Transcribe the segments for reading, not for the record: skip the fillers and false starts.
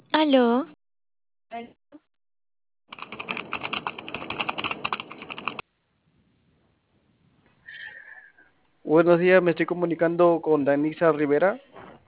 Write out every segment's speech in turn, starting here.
Aló, Buenos días, me estoy comunicando con Danisa Rivera.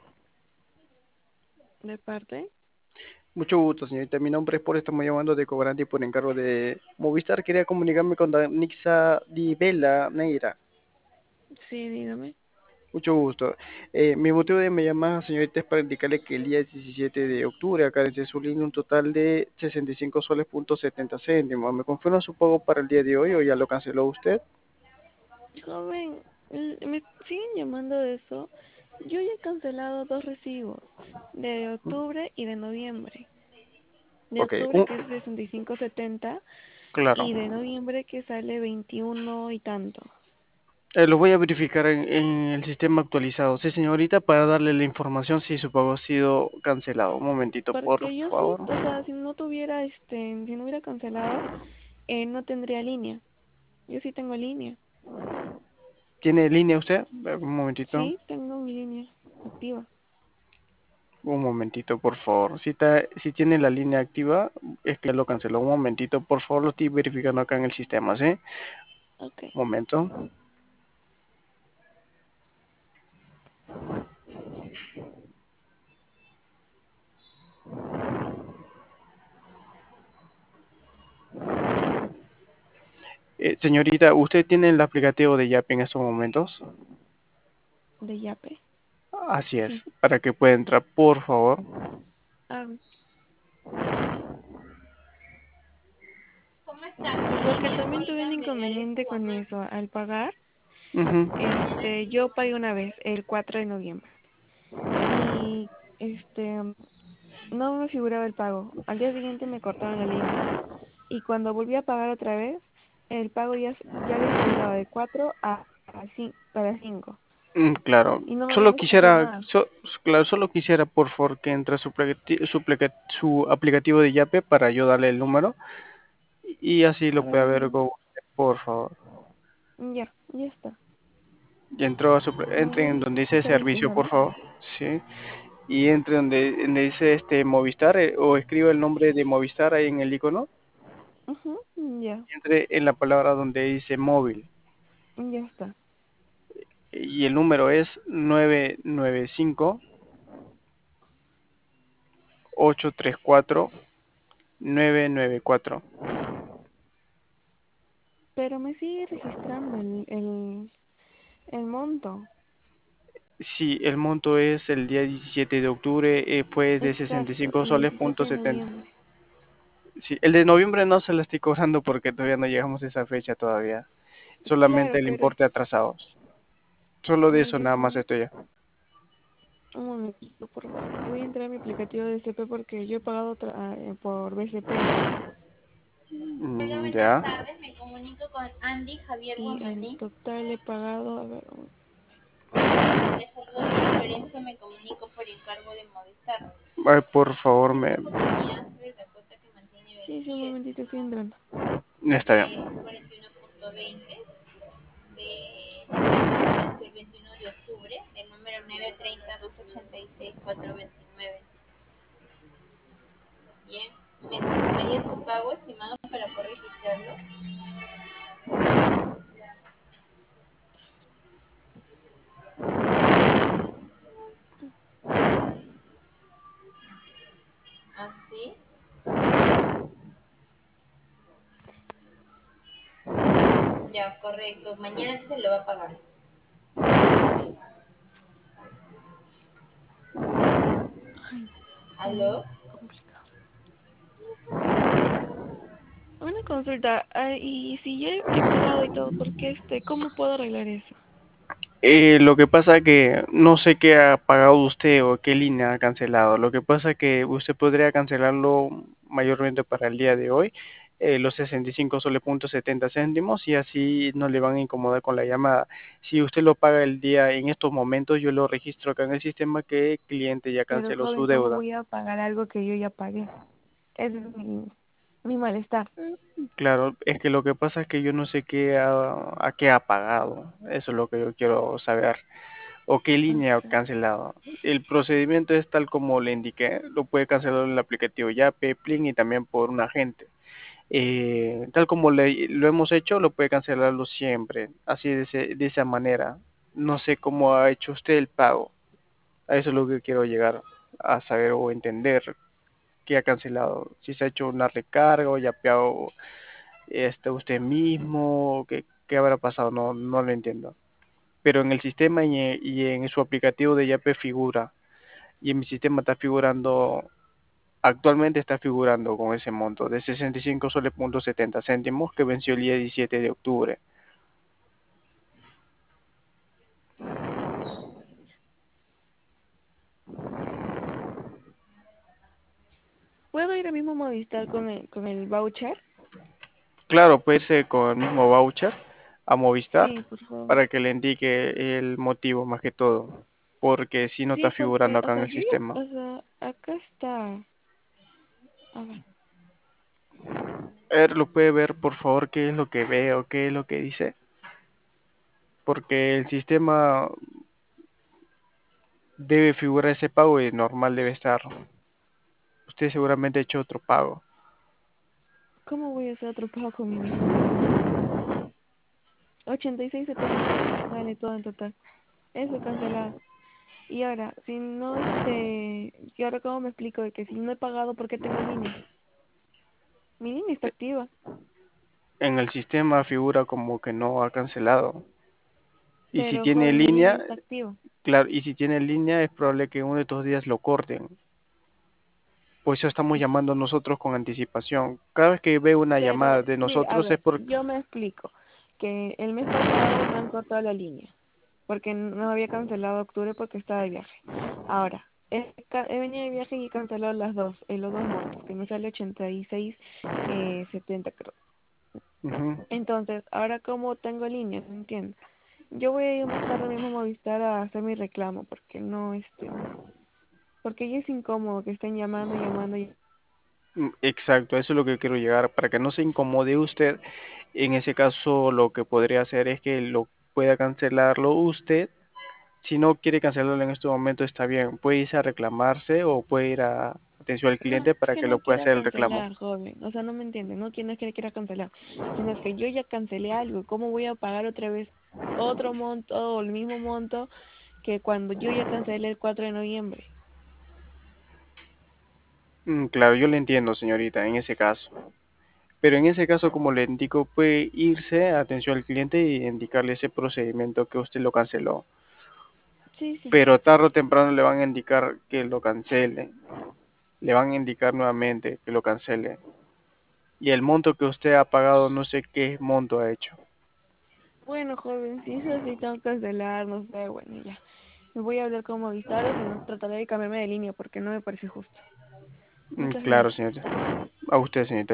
¿de parte? Mucho gusto, señorita. Mi nombre es Paul, estamos llamando de Cobrante por encargo de Movistar. Quería comunicarme con Danisa Di Bella Neira. Sí, dígame. Mucho gusto. Mi motivo de me llamar, señorita, es para indicarle que el día 17 de octubre, acá desde su línea, un total de 65 soles punto 70 céntimos. ¿Me confirma su pago para el día de hoy o ya lo canceló usted? Joven, me siguen llamando de eso. Yo ya he cancelado dos recibos, de octubre y de noviembre. De Ok, octubre que es 65.70 claro. y de noviembre que sale 21 y tanto. Lo voy a verificar en el sistema actualizado. Sí, señorita, para darle la información si su pago ha sido cancelado. Un momentito, por Porque yo sí, favor. o sea, si no tuviera, si no hubiera cancelado, no tendría línea. Yo sí tengo línea. ¿Tiene línea usted? Un momentito. Sí, tengo mi línea activa. Un momentito, por favor. Si tiene la línea activa, es que lo canceló. Un momentito, por favor, lo estoy verificando acá en el sistema, ¿sí? Ok. Un momento. Señorita, ¿usted tiene el aplicativo de Yapi en estos momentos? ¿De Yape? Así es, Sí. para que pueda entrar, por favor. Ah, ¿Cómo estás, sí, porque niña? también tuve un Oiga, eres tu inconveniente con mamá. eso. Al pagar, Ujú. yo pagué una vez, el 4 de noviembre. Y no me figuraba el pago. Al día siguiente me cortaron la línea. Y cuando volví a pagar otra vez, el pago ya había figurado de 4 para 5. Claro, Y no me solo habían quisiera, confirmado. claro, solo quisiera por favor que entre su aplicativo de Yape para yo darle el número y así lo A ver, pueda ver dime. con usted, por favor. Ya está. Y entró A entre en ver, donde dice servicio, por verificando. favor, sí, y entre donde dice Movistar o escriba el nombre de Movistar ahí en el icono Ujú, ya, y entre en la palabra donde dice móvil ya está. y el número es 995-834-994. Pero me sigue registrando el monto. Sí, el monto es el día 17 de octubre, fue de sesenta y Exacto, cinco y soles 17 punto de 70. noviembre. Sí, el de noviembre no se lo estoy cobrando porque todavía no llegamos a esa fecha todavía. Solamente Claro, el pero importe atrasado. Solo de eso ya, nada más estoy ya. un momentito, por favor. Voy a entrar a mi aplicativo de CP porque yo he pagado por BCP Hola, buenas Ya. tardes. Me comunico con Andy Javier y en Bonini. total he pagado, a ver, Les saludo de Florencia. Me comunico por encargo de Movistar. Ay, por favor, Esta oportunidad sobre la cuota que mantiene sí, sí, un vencida, momentito, estoy estimado, entrando. está bien. que es 41.20 de el 21 de octubre, el número 930-286-429. Bien, necesitaría su pago, estimado, para poder registrarlo. Así. Ya, correcto. Mañana se lo va a pagar. Ay, ¿Aló? complicado. Una consulta, y si ya he pagado y todo, ¿por qué cómo puedo arreglar eso? Lo que pasa que no sé qué ha pagado usted o qué línea ha cancelado. Lo que pasa que usted podría cancelarlo mayormente para el día de hoy, los 65 soles punto 70 céntimos y así no le van a incomodar con la llamada. Si usted lo paga el día en estos momentos, yo lo registro acá en el sistema que el cliente ya Pero canceló joven, su ¿cómo deuda. voy a pagar algo que yo ya pagué? Ese es mi malestar. Claro, es que lo que pasa es que yo no sé a qué ha pagado. Eso es lo que yo quiero saber. o qué línea ha Ok. cancelado. El procedimiento es tal como le indiqué, lo puede cancelar en el aplicativo Yape, Plin y también por un agente. Tal como lo hemos hecho, lo puede cancelarlo siempre, así de esa manera. No sé cómo ha hecho usted el pago. A eso es lo que quiero llegar a saber o entender qué ha cancelado. Si se ha hecho una recarga o yapeado usted mismo, qué habrá pasado, no lo entiendo. Pero en el sistema y en su aplicativo de Yape figura, y en mi sistema está figurando, actualmente está figurando con ese monto de 65 soles punto 70 céntimos que venció el día 17 de octubre. ¿Puedo ir al mismo Movistar con el voucher? Claro, puede ser con el mismo voucher a Movistar Sí, por favor. para que le indique el motivo más que todo, porque si no está Sí, figurando porque, o acá en sea, el yo sistema. ya, o sea, acá está. A ver, A ver, lo puede ver por favor qué es lo que ve o qué es lo que dice, porque el sistema debe figurar ese pago y normal debe estar. Usted seguramente ha hecho otro pago. ¿cómo voy a hacer otro pago con mi mismo monto? 86,70 vale todo en total. Eso cancelado. Y ahora, si no, ¿y ahora cómo me explico de que si no he pagado, por qué tengo línea? Mi línea está activa, En el sistema figura como que no ha cancelado. Y si pero tiene joven, mi línea línea, está activa. claro, y si tiene línea es probable que uno de estos días lo corten. Por eso estamos llamando nosotros con anticipación. Cada vez que ve una llamada Pero, de mire, a nosotros es ver, por... yo me explico. Que el mes pasado me han cortado la línea, porque no había cancelado octubre porque estaba de viaje. Ahora, he venido de viaje y he cancelado los dos montos, que me sale 86,70 creo. Ujú. Entonces, ahora como tengo línea, no entiendo. Yo voy a ir más tarde mismo a Movistar a hacer mi reclamo, porque no, porque ya es incómodo que estén llamando, llamando y... Exacto, eso es lo que quiero llegar. Para que no se incomode usted, en ese caso lo que podría hacer es que lo pueda cancelarlo usted. Si no quiere cancelarlo en este momento, está bien. Puede irse a reclamarse o puede ir a atención al No cliente es para que que lo no pueda quiera hacer el reclamo. cancelar, joven. O sea, no me entiende. No es que quiera cancelar. Sino es que yo ya cancelé algo. ¿Cómo voy a pagar otra vez otro monto o el mismo monto que cuando yo ya cancelé el 4 de noviembre? Claro, yo le entiendo, señorita, en ese caso. Pero en ese caso, como le indico, puede irse a atención al cliente y indicarle ese procedimiento que usted lo canceló. Sí, sí. Pero tarde o temprano le van a indicar que lo cancele. Le van a indicar nuevamente que lo cancele. Y el monto que usted ha pagado, no sé qué monto ha hecho. Bueno, joven, si eso sí tengo que cancelar, no sé, bueno, ya. Me voy a hablar con Movistar o si no, trataré de cambiarme de línea porque no me parece justo. Muchas Claro, gracias. señorita. A usted, señorita.